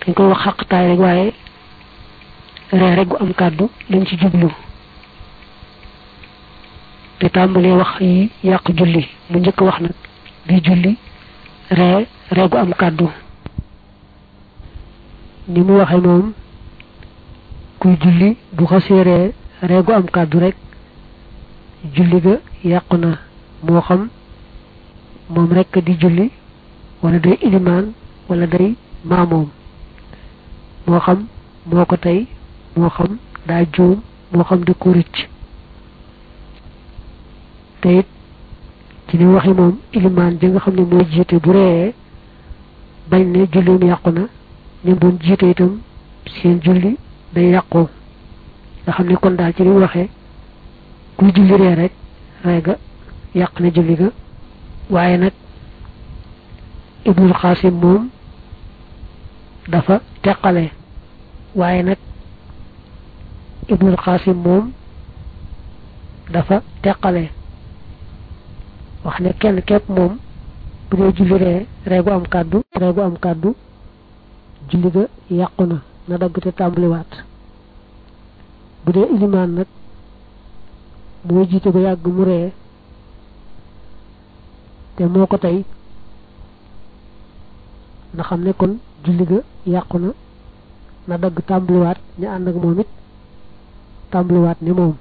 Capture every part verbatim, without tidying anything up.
dañ koy wax xaqtaay rek waaye ree rek gu am kàddu lañ ci jublu te tàmbalee wax yi yàq julli mu njëkk wax nag bi julli ree ree gu am kàddu ni mu waxe moom kuy julli bu xasee ree ree gu am kàddu rek julli ga yàqu na moo xam moom rek di julli wala day ilimaan wala day maamoom moo xam moo ko tey moo xam daa juum moo xam di ko rëcc te it ci ni waxi moom ilimaan ji nga xam ne mooy jiite bu reeyee bañ ne jullim yàqu na ñoom doon jiite itam seen julli day yàqoo nga xam ne kon daal ci ni waxee kuy julli ree rek ree ga yàq na julli ga waaye nag Ibnul Xaasim moom dafa teqale waaye nag Ibnul Xaasim moom dafa teqale wax ne kenn képp moom bu dee julli ree ree gu am kàddu ree gu am kàddu julli ga yàqu na na dagg te tàmbaliwaat bu dee ilimaan nag mooy jiite ba yàgg mu ree te moo ko tey na xam ne kon julli ga yàqu na na dagg tàmbaliwaat ñu ànd ak moom it tàmbaliwaat ni moom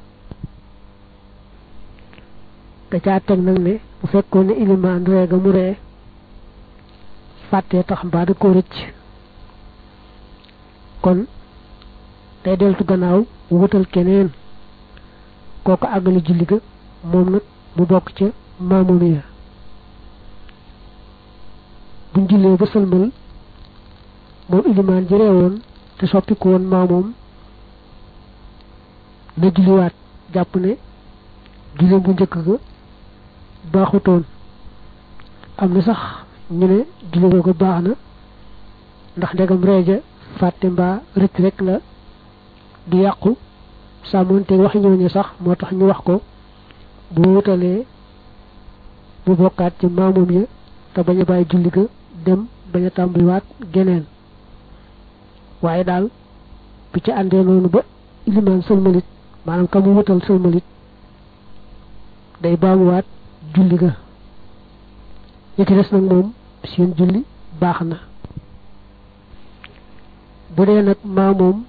da caa teg nag ne bu fekkoon ne ilimaan ree ga mu ree fàttee tax mbaa da ko rëcc kon day deltu gannaaw wutal keneen kooku àggali julli ga moom nag mu bokk ca maamum ya buñ jullee ba sëlmal moom ilimaan ji reewoon te soppi ko woon maamoom na julliwaat jàpp ne julli bu njëkk ga baaxutoon am na sax ñu ne julli ko baax na ndax ndegam reeja fàtte mbaa rëcc rek la du yàqu sàmmoonte waxi ñooñu sax moo tax ñu wax ko bu wutalee bu bokkaat ci maamum ya te bañ a bàyyi julli ga dem bañ a tàmbaliwaat geneen waaye daal bu ci àndee noonu ba ilimaan sëlmalit maanaam ka mu wutal sëlmalit day baamuwaat julli ga ñi ci des nag moom seen julli baax na bu dee nag maa moom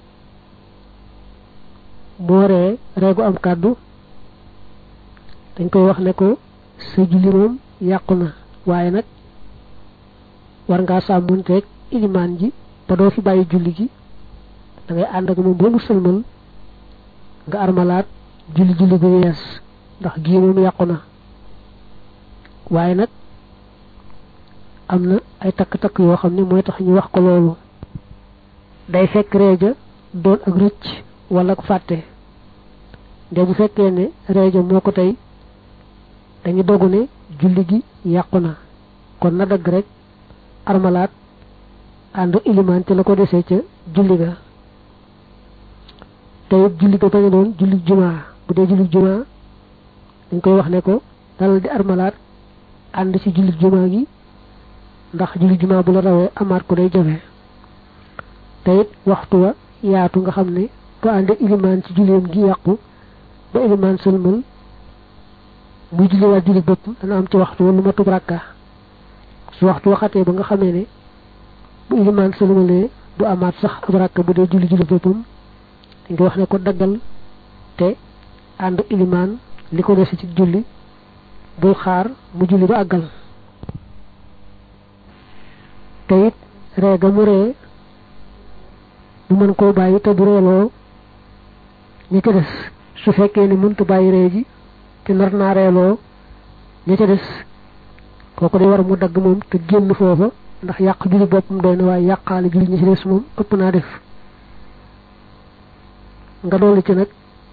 moo ree reegu am kàddu dañ koy wax ne ko sa julli moom yàqu na waaye nag war ngaa sàmmunteeg ilimaan ji ba doo fi bàyyi julli gi da ngay ànd ak moom ba mu sëlmal nga armalaat julli julli gu yees ndax gii moom yàqu na waaye nag am na ay takk-takk yoo xam ne mooy tax ñu wax ko loolu day fekk reeja doon ak rëcc wala ak fàtte nde bu fekkee ne reeja moo ko tey dañu dogu ne julli gi yàqu na kon na dagg rek armalaat ànd ilimaan ci la ko desee ca julli ga tey julli ga bañ a doon julli jumaa bu dee julli jumaa dañ koy wax ne ko dalal di armalaat ànd ci julli jumaa gi ndax julli jumaa bu la rawee amaat ko day jafe te it waxtu wa yaatu nga xam ne bu àndee ilimaan ci julleem gi yàqu ba ilimaan sëlmal muy julliwaat julli bopp dana am ci waxtu wa lu ma tub rakka su waxtu waxatee ba nga xamee ne bu ilimaan sëlmalee du amaat sax ab rakka bu dee julli julli boppam dañ koy wax ne ko daggal te ànd ilimaan li ko dese ci julli bul xaar mu julli ba àggal te it reega mu ree mu mën koo bàyyi te du reeloo ña ca des su fekkee ne mënta bàyyi ree ji te nar naa reeloo ña ca des kooku day war mu dagg moom te génn foofa ndax yàq julli boppam doy na waaye yàqaale julli ña ci des moom ëpp naa def nga dolli ci nag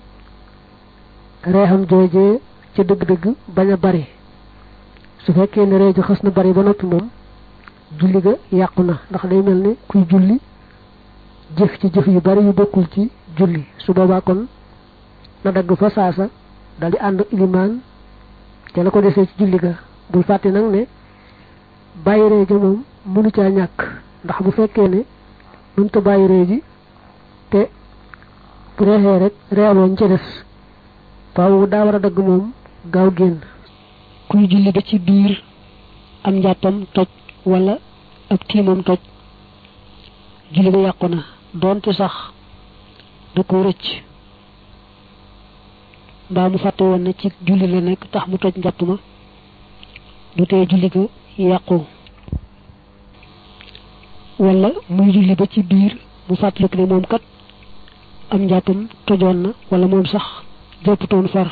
reexam joojee ca dëgg-dëgg bañ a bari su fekkee ne ree ji xas na bari ba noppi moom julli ga yàqu na ndax day mel ne kuy julli jëf ci jëf yu bari yu bokkul ci julli su boobaa kon na dagg fa saasa dal di ànd ilimaan ca la ko desee ci julli ga bul fàtte nag ne bàyyi ree ja moom mënu caa ñàkk ndax bu fekkee ne mënta bàyyi ree ji te bu reexee rek reelooñ ca des faaw daa war a dagg moom gaaw génn kuy julli ba ci biir am njàppam toj wala ab tiimam toj julli ba yàqu na doonte sax da ko rëcc mbaa mu fàtte woon ne ci julli la nekk tax mu toj njàpp ma du tee julli ga yàqu wala muy julli ba ci biir mu fàttaliku ne moom kat am njàppam tojoon na wala moom sax jàpputoon far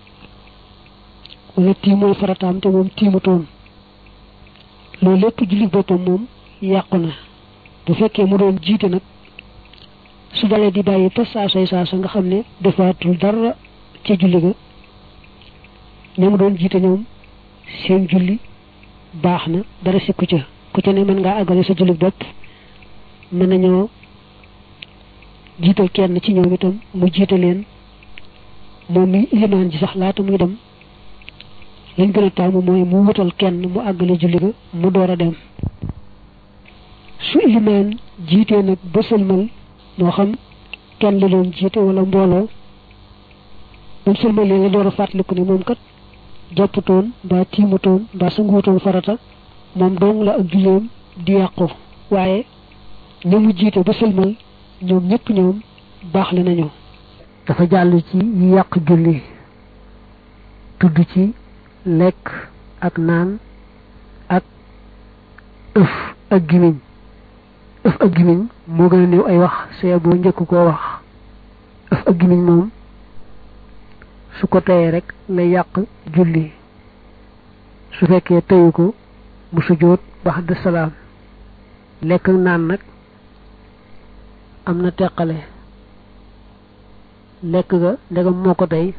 wala tiim mooy farataam te moom tiimutoon loolu lépp julli boppam moom yàqu na bu fekkee mu doon jiite nag su dalee di bàyyi te saasay saasa nga xam ne defaatul dara ci julli ga ña mu doon jiite ñoom seen julli baax na dara sikku ca ku ca ne mën ngaa àggale sa julli bopp mën nañoo jiital kenn ci ñoom itam mu jiite leen moom mi ilimaan ji sax laata muy dem lañ gën a taamu mooy mu wutal kenn mu àggale julli ga mu door a dem su ilimaan jiitee nag ba sëlmal moo xam kenn la doon jiite wala mbooloo moom sëlmalee la door a fàttaliku ne moom kat jàpputoon mbaa tiimutoon mbaa sanguutoon farata moom dong la ak julleem di yàqu waaye ña mu jiite ba sëlmal ñoom ñëpp ñoom baax le nañu dafa jàll ci yi yàq julli tudd ci lekk ak naan ak ëf ak gimiñ ëf ak gimiñ moo gën a néew ay wax see boo njëkk koo wax ëf ak gimiñ moom su ko teyee rek lay yàq julli su fekkee teyu ko mu sujjóot ba'da salaam lekk ak naan nag am na teqale lekk ga ndegam moo ko tey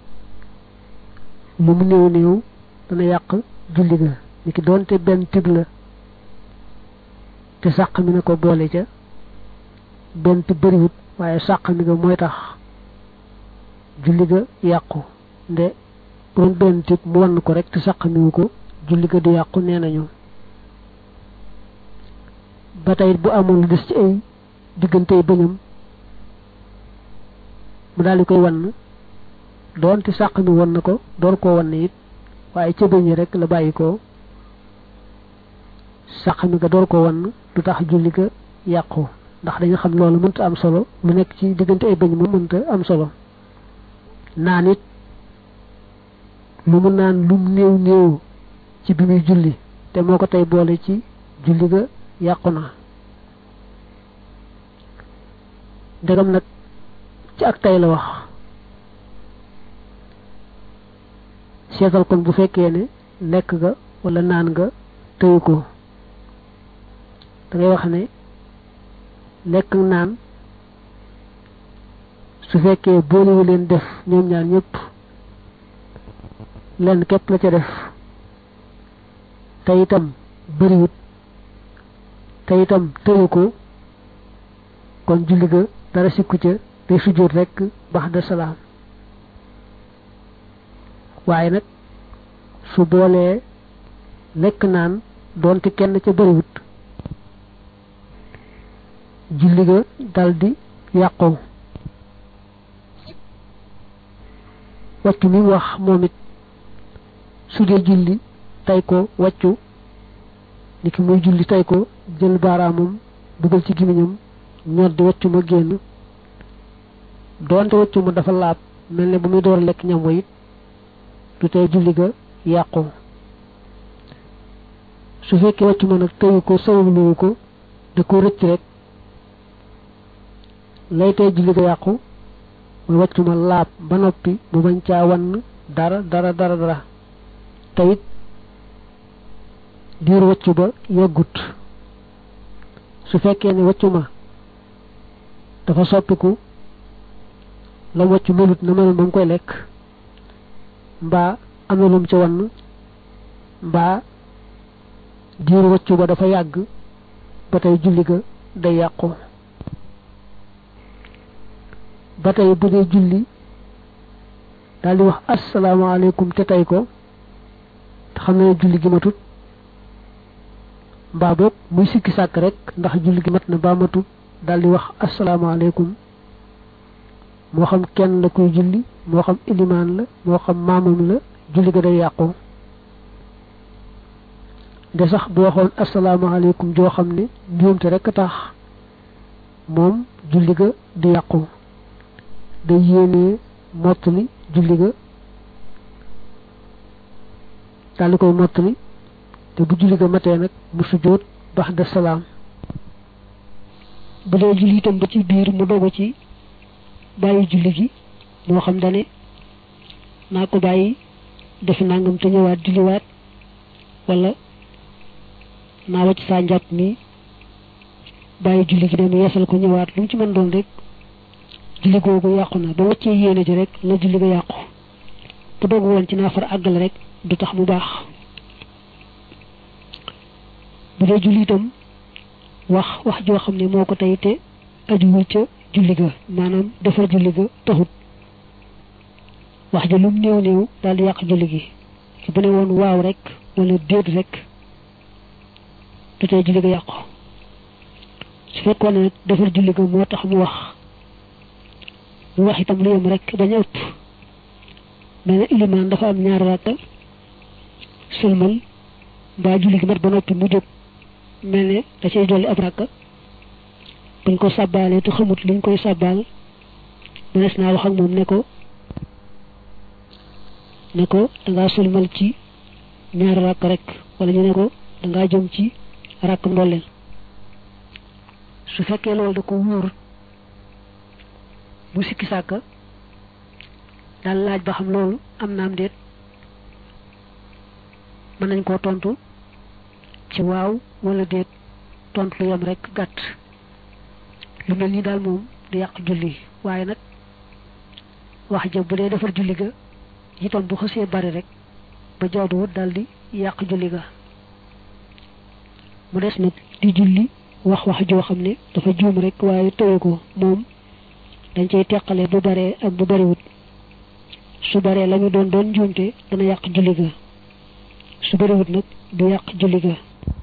lu mu néew néew dana yàq julli ga ni ki doonte benn tib la te sàq mi na ko boole ca benn tib bariwut waaye sàq mi ga mooy tax julli ga yàqu nde doon benn tib mu wann ko rek te sàq miwu ko julli ga du yàqu nee nañu ba tey bu amoon lu des ci ay diggante bëñam mu daal di koy wann doonte sàq mi won na ko door koo wann it waaye ca bëñ rek la bàyyi ko sàq mi nga door koo wann du tax julli ga yàqu ndax dañu xam loolu mënta am solo lu nekk ci diggante ay bëñ moom mënta am solo naan it lu mu naan lu néew néew ci bi muy julli te moo ko tey boole ci julli ga yàqu na ndegam nag ci ak tey la wax seetal kon bu fekkee ne lekk ga wala naan nga tëyu ko da ngay wax ne lekk naan su fekkee boolewu leen def ñoom ñaar ñëpp lenn képp la ca def te itam bariwut te itam tëyu ko kon julli ga dara sikku ca day sujjóot rekk ba'da salaam waaye nag su boolee lekk naan doonte kenn ca bariwut julli ga daldi yàqu wàccu mi wax moom it su dee julli tay ko wàccu ni ki muy julli tay ko jël baaraamam dugal ci gimiñam ñor di wàccu ma génn doonte wàccu ma dafa laab mel ne bu muy door lekk ñam wa it du tey julli ga yàqu su fekkee wàccu ma nag teyu ko sawluwu ko da ko rëcc rek lay tey julli ga yàqu mooy wàccu ma laab ba noppi mu bañ caa wann dara dara dara dara te it diir wàccu ba yeggut su fekkee ne wàccu ma dafa soppiku la wàccu melut na mel ba mu koy lekk mbaa am na lum ci wann mbaa diir wàccu ba dafa yàgg ba tey julli ga day yàqu ba tey bu dee julli daal di wax asalaamaaleykum te tey ko te xam ne julli gi matut mbaa boog muy sikki sàkk rek ndax julli gi mat na mbaa matut daldi wax assalamu alaykum mo xam kenn la koy julli mo xam iliman la mo xam mamum la julli ga day yaqku de sax bu waxon assalamu alaykum jo xamne ñoomte rek tax mom julli ga di yaqku day yene motali julli ga dal koy motali te bu julli ga maté nak mu sujud ba'da salam bu dee julli itam ba ci biir mu dogo ci bàyyi julli gi moo xam dane naa ko bàyyi def nangam te ñëwaat julliwaat wala naa wacc saa njàpp mi bàyyi julli gi dem yeesal ko ñëwaat lu ci mën doon rek julli googu yàqu na ba wàccee yéene ji rek la julli ga yàqu bu dogu woon ci naa far àggal rek du tax mu baax bu dee julli itam wax wax joo xam ne moo ko tey te ajuwul ca julli ga maanaam defar julli ga taxut wax ja lum néew néew daal di yàq julli gi ci bu ne woon waaw rek wala déet rek du tey julli ga yàqu su fekkoon ne defar julli ga moo tax mu wax mu wax itam lu yem rek bañ a ëpp mel ne ilimaan dafa am ñaari rakka sëlmal mbaa julli gi mat ba noppi mu jóg mel ne da cay dolli ab rakka buñ ko sàbbaalee te xamut liñ koy sàbbaal mënees naa wax ak moom ne ko ne ko dangaa sëlmal ci ñaari rakk rek wala ñu ne ko dangaa jëm ci rakk ndolleel su fekkee loolu da ko wóor bu sikki sàkka daal laaj ba xam loolu am naam déet mën nañ koo tontu ci waaw wala déet tontu lu yam rek gàtt lu mel ni daal moom di yàq julli waaye nag wax ja bu dee defar julli ga itam bu xësee bari rek ba jawduwut daal di yàq julli ga mu des nag di julli wax wax joo xam ne dafa juum rek waaye tëye ko moom dañ cay teqale bu baree ak bu bariwut su baree la ñu doon doon njuumte dana yàq julli ga su bariwut nag du yàq julli ga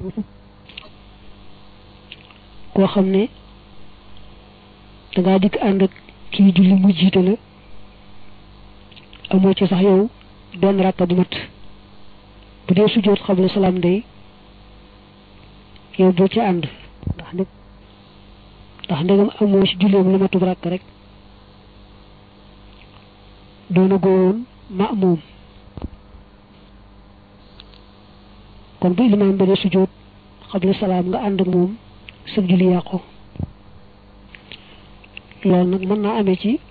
koo xam ne dangaa dikk ànd ak kii julli mu jiite la amoo ci sax yow benn rakka bu mat bu dee sujjóot xabla salaam day yow boo ci ànd ndax nag ndax ndegam amoo ci julleem lu matub rakk rek doona góoroon ma'muum kon bu ilimaan ba dee sujjóot xabla salaam nga ànd ak moom sa julli yàqu loolu nag mën naa amee ci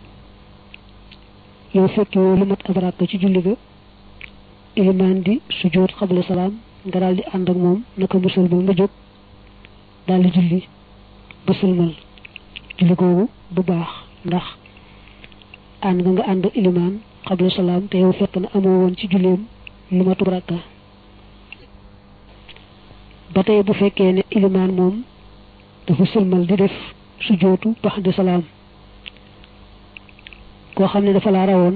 yow fekk yow lu mat ab rakk ci julli ga ilimaan di sujjóot xabla salaam nga daal di ànd ak moom naka mu sëlmal nga jóg daal di julli ba sëlmal julli googu bu baax ndax ànd nga nga ànd ak ilimaan xabla salaam te yow fekk na amoo woon ci julleem lu matub rakka ba tey bu fekkee ne ilimaan moom dafa sëlmal di def sujjóotu ba'da salaam koo xam ne dafa laa rawoon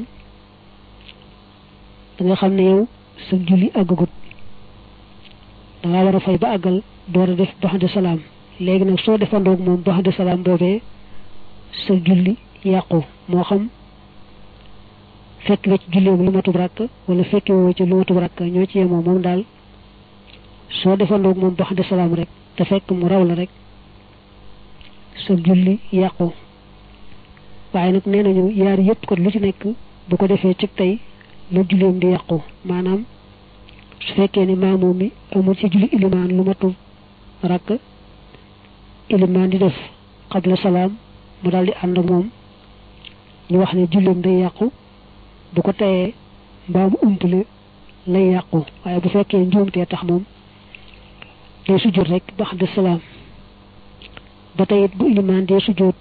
da nga xam ne yow sa julli àggagut da nga war a fay ba àggal door a def ba'da salaam léegi nag soo defandoog moom ba'da salaam boobee sa julli yàqu moo xam fekk nga ci julleem lu matub rakk wala fekke woo ci lu matub rakk ñoo ci yemoo moom daal soo defandoog moom ba'da salaam rek te fekk mu raw la rek sa julli yàqu waaye nag nee nañu yaar yépp ko lu ci nekk bu ko defee ci tey la julleem di yàqu maanaam su fekkee ni maamoom mi amul ci julli ilimaan lu matub rakk ilimaan di def xabla salaam mu daal di ànd ak moom ñu wax ne julleem day yàqu bu ko teyee mbaa mu umpale lay yàqu waaye bu fekkee njuumtee tax moom day sujjóot rek ba'da salaam ba tey it bu ilimaan dee sujjóot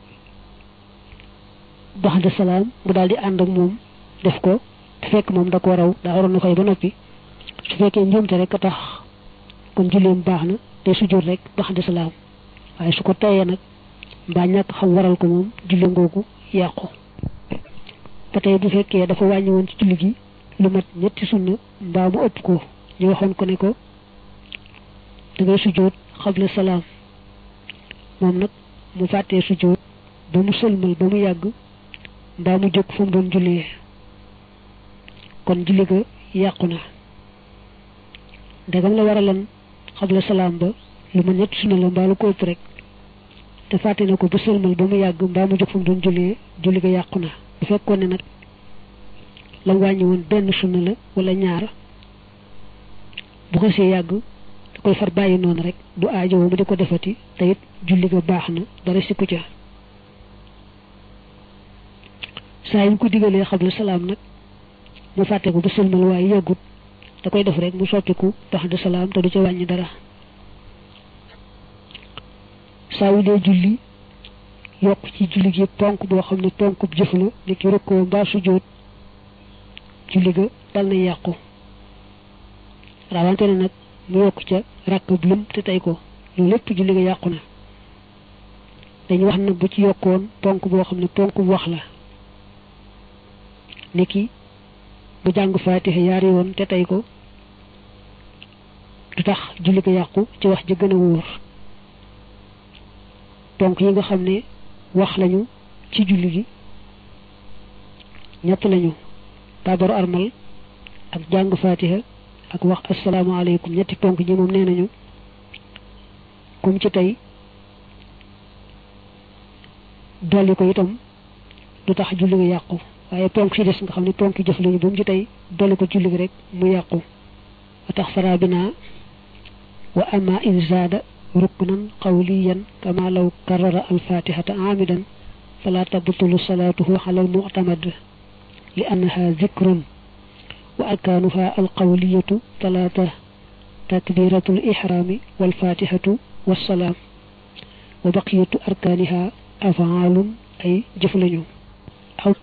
ba'da salaam mu daal di ànd ak moom def ko te fekk moom da ko raw daa waroon na fay ba noppi su fekkee njuumte rek a tax kon julleem baax na day sujjóot rek ba'da salaam waaye su ko teyee nag mbaa ñàkk xam waral ko moom julli ngoogu yàqu ba tey bu fekkee dafa wàññi woon ci julli gi lu mat ñetti sunna mbaa mu ëpp ko ñu waxoon ko ne ko da ngay sujjóot xabla salaam moom nag mu fàttee sujjóot ba mu sëlmal ba mu yàgg mbaa mu jóg fu mu doon jullee kon julli ga yàqu na ndegam la waralan xabla salaam ba lu ma ñett sunna la mbaa lu ko ëpp rek te fàtte na ko ba sëlmal ba mu yàgg mbaa mu jóg fu mu doon jullee julli ga yàqu na bu fekkoon ne nag la wàññi woon benn sunna la wala ñaar bu ko see yàgg da koy far bàyyi noonu rek du aajowoo mu di ko defati te it julli ga baax na dara sikku ca saa yu ko digalee xabla salaam nag mu fàtte ko ba sëlmal waaye yàggut da koy def rek mu soppiku ba'da salaam te du ca wàññi dara saa yu dee julli yokk ci julli gi ponk boo xam ne ponkub jëf la ni ki rukkoo mbaa sujjóot julli ga dal na yàqu rawante ne nag mu yokk ca rakk bu lum te tey ko loolu lépp julli ga yàqu na dañu wax nag bu ci yokkoon ponk boo xam ne ponk bu wax la ni ki bu jàng faatiha yaari yoon te tey ko du tax julli ga yàqu ci wax ji gën a wóor ponk yi nga xam ne wax lañu ci julli gi ñett lañu tabaru armal ak jàng faatiha ak wax asalaamaaleykum ñetti ponk ñi moom nee nañu kum ci tey dolli ko itam du tax julli ga yàqu waaye ponk si des nga xam ne ponk jëf lañu ba mu ci tey dolli ko julli gi rek mu yàqu wa tax fara bina wa ama in zaada ruknan qawliyan kama law karrara alfatihata amidan fala tabtulu salatuhu ala almu'tamad li annaha dhikrun wa arkanuha alqawliyatu talata takbiratu al-ihrami walfatihatu wassalam wa baqiyatu arkaniha af'alun ay jëf lañu aw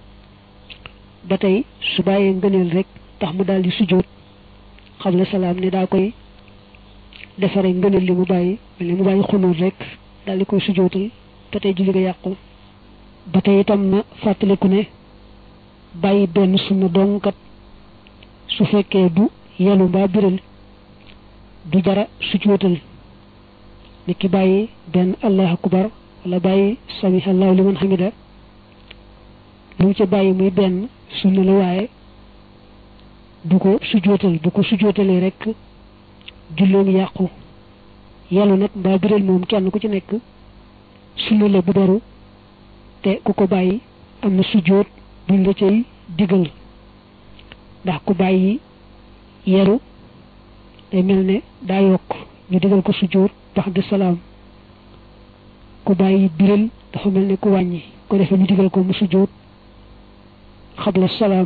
batay su baye ngeenel rek tax mu daldi sujud xabla salam ne da koy defare ngeenel li mu bayyi li mu bayyi xunul rek daldi koy sujudul batay julli ga yàqu batay itam na fàttaliku ne bàyyi benn sunna dong kat su fekkee du yelu mbaa biral du jara sujjóotal ni ki bàyyi benn allahu akbar wala bàyyi sami allahu liman hamida lu mu ci bàyyi muy benn sunna la waaye du ko sujjóotal bu ko sujjóotalee rek julleem yàqu yelu nag mbaa biral moom kenn ku ci nekk sunna la bu daru te ku ko bàyyi am na sujjóot buñ la cay digal ndax ku bàyyi yeru day mel ne daa yokk ñu digal ko sujjóot ba'da salaam ku bàyyi biral dafa mel ne ku wàññi ko defee ñu digal ko mu sujjóot xabla salaam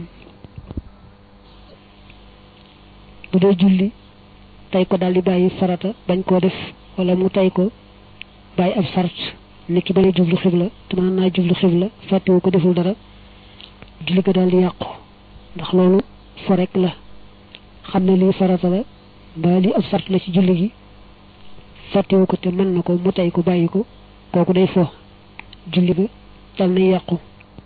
bu dee julli tey ko daldi bàyyi farata bañ koo def wala mu tey ko bàyyi ab sart niki baña jublu xibla te mën naa jublu xibla fàttewu ko deful dara julli ga daldi yàqu ndax loolu fo rek la xam ne lii farata la mbaa lii ab sart la ci julli gi fàttewu ko te mën na ko mu tey ko bàyyi ko kooku day fo julli ga dal na yàqu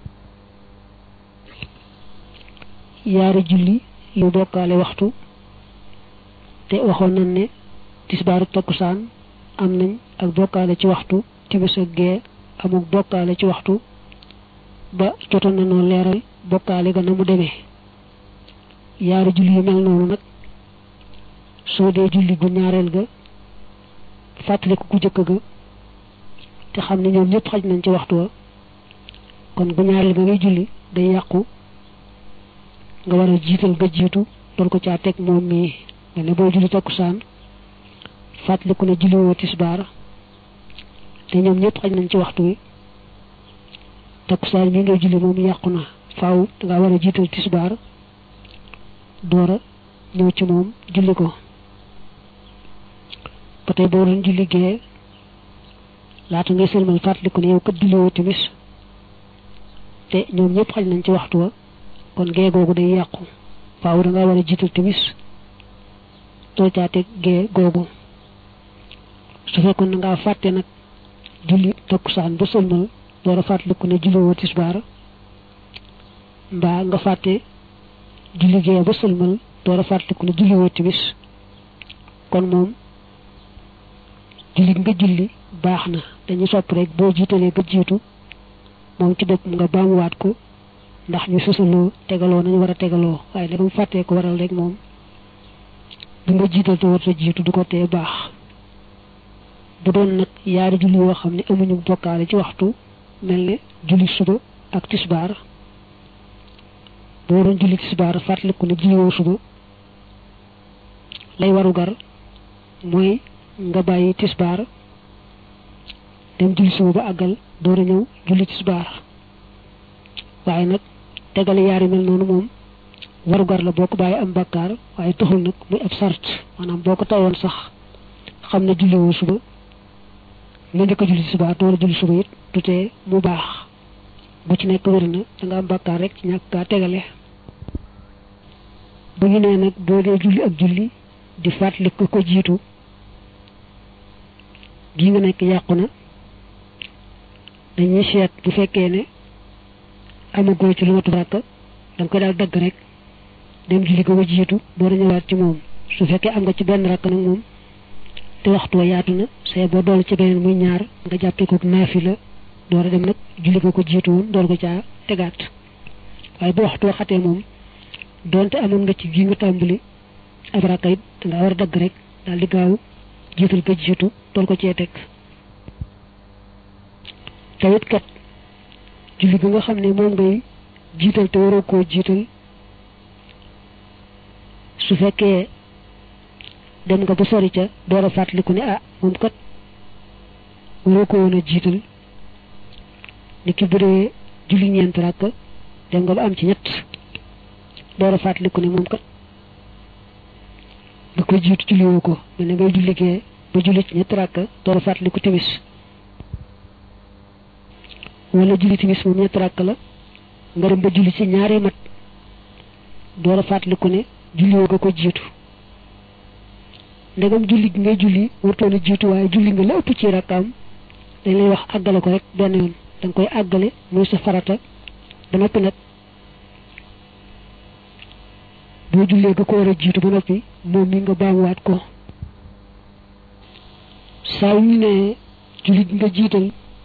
yaari julli yu bokkaale waxtu te waxoon nañ ne tisbaaru takkusaan am nañ ak bokkaale ci waxtu timis ak gee amuk bokkaale ci waxtu ba jotoon na noo leeral bokkaale ga na mu demee yaari julli yu mel noonu nag soo dee julli gu ñaareel ga fàttaliku ku jëkk ga te xam ne ñoom ñëpp xaj nañ ci waxtu wa kon gu ñaareel ga ngay julli day yàqu nga war a jiital ga jiitu doon ko caa teg moom mii nga ne booy julli takkusaan fàttaliku ne julli woo tisbaar te ñoom ñëpp xaj nañ ci waxtu wi takkusaan mi ngay julli moom yàqu na faaw nga war a jiital tisbaar doora ñëw ci moom julli ko ba tey boo doon julli gee laata ngay sëlmal fàttaliku ne yow kat julli woo timis te ñoom ñëpp xaj nañ ci waxtu wa kon gee googu day yàqu faaw da nga war a jiital timis doo caate gee googu su fekkoon na ngaa fàtte nag julli takkusaan ba sëlmal door a fàttaliku ne julli woo tisbaar mbaa nga fàtte julli gee ba sëlmal door a fàttaliku ne julli woo timis kon moom julli nga julli baax na dañu sopp rek boo jiitalee ba jiitu moom ci bopp nga baamuwaat ko ndax ñu susaloo tegaloo nañu war a tegaloo waaye ne mu fàttee ko waral rek moom bi nga jiital te war a jiitu du ko tee baax bu doon nag yaari julli yoo xam ne amuñu bokkaale ci waxtu mel ne julli suba ak tisbaar boo doon julli tisbaar fàttaliku ne julliwoo suba lay waru gar mooy nga bàyyi tisbaar dem julli suba ba àggal door a ñëw julli tisbaar waaye nag tegale yaari mel noonu moom waru gar la boo ko bàyyi am bàkkaar waaye taxul nag muy ab sart maanaam boo ko tawoon sax xam ne julliwoo suba nga njëkk a julli tisbaar door a julli suba it du tee mu baax bu ci nekk wér na da nga am bàkkaar rek ci ñàkk gaa tegale bu ñu nee nag boo dee julli ak julli di fàttali ko ko jiitu gi nga nekk yàqu na dañuy seet bu fekkee ne amagoo ci lu matu rakk da nga koy daal dagg rek dem julli ko ko jiitu door a ñëwaat ci moom su fekkee am nga ci benn rakk nag moom te waxtu wa yaatu na say boo dool ci beneen muy ñaar nga jàppee ko naafila door a dem nag julli ko ko jiitu woon door ko caa tegaat waaye bu waxtu wa xatee moom donte amoon nga ci gi nga tàmbali ab rakk it da nga war a dagg rek daal di gaaw jiital ko jiitu door ko cee teg tawit kat julli bi nga xam ne moom ngay jiital te waroo koo jiital su fekkee dem nga ba sori ca door a fàttaliku ne ah moom kat waroo ko woon a jiital ni ki bu dee julli ñeent rakk dem nga ba am ci ñett door a fàttaliku ne moom kat nga koy jiitu julliwoo ko mel ne ngay julligee ba julli ci ñett rakk door a fàttaliku timis wala julli timis moom ñett rakk la nga dem ba julli ci ñaari mat door a fàttaliku ne julliwoo nga ko jiitu ndegam julli gi ngay julli wartoon a jiitu waaye julli nga la ëpp ci rakkaam dañ lay wax àggale ko rek benn yoon da nga koy àggale muy sa farata ba noppi nag boo jullee nga ko war a jiitu ba noppi moom mi nga baamuwaat ko saa yu ñu ne julli gi nga jiital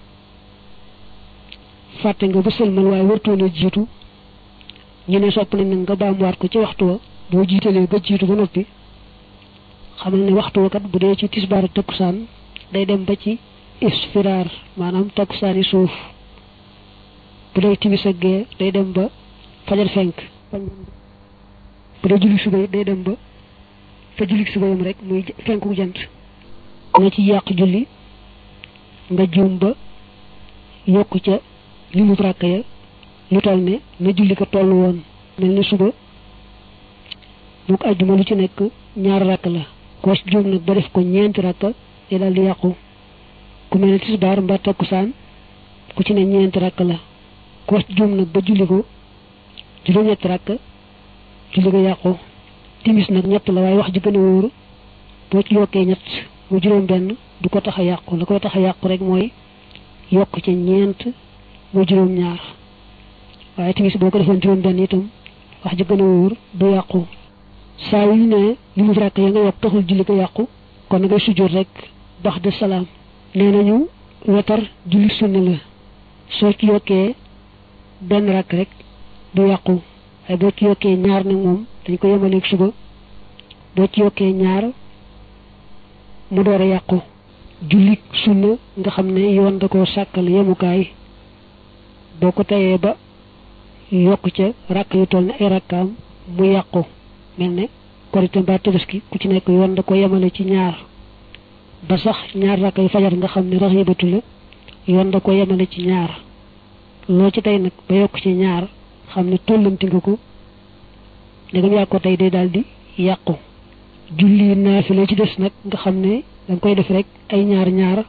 fàtte nga ba sëlmal waaye wartoon a jiitu ñu ne sopp nañ nag nga baamuwaat ko ci waxtu wa boo jiitalee ba jiitu ba noppi xamal ne waxtu wa kat bu dee ci tisbaar takkusaan day dem ba ci isfiraar maanaam takkusaani suuf bu dee timis ak gee day dem ba fajar fenk bu dee julli suba day dem ba fa julli suba yam rek muy fenku jant nga ci yàq julli nga juum ba yokk ca li mu rakk ya lu toll ne na julli ko toll woon mel ne suba moo ko àjjuma lu ci nekk ñaar rakk la ko juum nag ba def ko ñeenti rakk day daal di yàqu ku mel ne tisbaar mbaa takkusaan ku ci ne ñeenti rakk la ko juum nag ba julli ko juróom-ñetti rakk julli ko yàqu timis nag ñett la waaye wax ji gën a wóor boo ci yokkee ñett mu juróom benn du ko tax a yàqu la koy tax a yàqu rek mooy yokk ci ñeent mu juróom ñaar waaye timis boo ko defoon juróom benn itam wax ji gën a wóor du yàqu saa yu ne li mu rakk ya nga yokk taxul julli ko yàqu kon ngay sujjóot rek bax de salaam nee nañu wetar julli sunna la soo ci yokkee benn rakk rek du yàqu waaye boo ci yokkee ñaar nag moom dañ ko yemaleeg suba boo ci yokkee ñaar mu door a yàqu julli sunna nga xam ne yoon da koo sàkkal yemukaay boo ko tayee ba yokk ca rakk yu toll ne ay rakkaam mu yàqu mel ne korite mbaa tabaski ku ci nekk yoon da ko yemale ci ñaar ba sax ñaar rakk yu fajar nga xam ne raxibatu la yoon da ko yemale ci ñaar loo ci tey nag ba yokk ci ñaar xam ne tollanti nga ko ndegam yaa ko tey day daal di yàqu julli naafila ci des nag nga xam ne danga koy def rek ay ñaar ñaar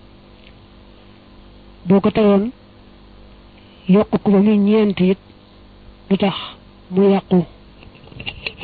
boo ko teyoon yokk ko ba muy ñeent it du tax mu yàqu